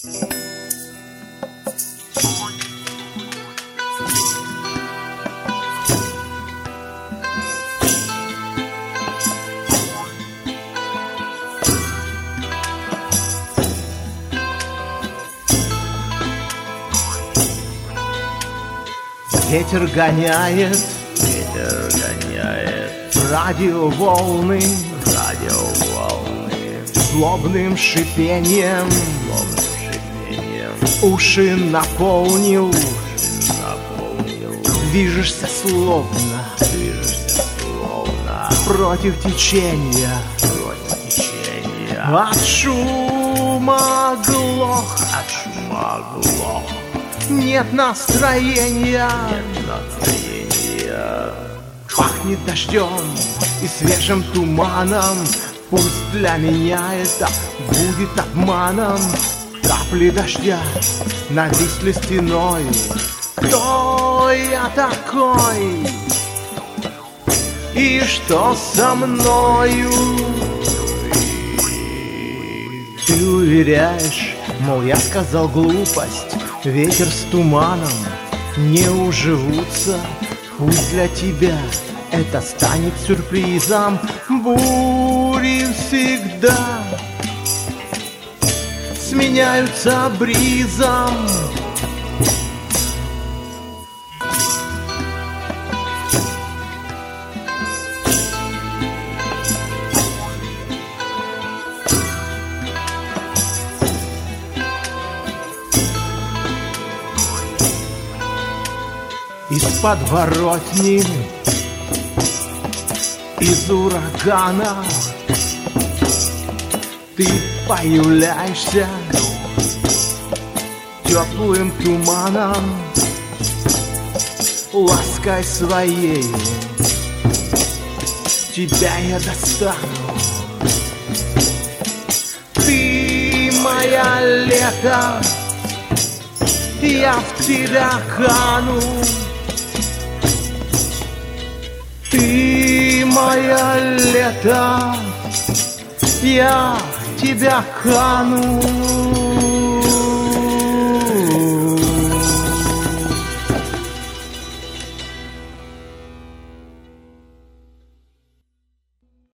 Ветер гоняет радиоволны злобным шипением, уши наполнил. Движешься словно против течения. От шума глох, нет настроения. Пахнет дождем и свежим туманом. Пусть для меня это будет обманом. Капли дождя нависли стеною. Кто я такой? И что со мною? Ты уверяешь, мол, я сказал глупость. Ветер с туманом не уживутся. Пусть для тебя это станет сюрпризом. Бури всегда сменяются бризом. Из подворотни, из урагана ты появляешься теплым туманом, лаской своей тебя я достану. Ты моя лето, я в тебя кану. Ты моя лето, я в тебя кану.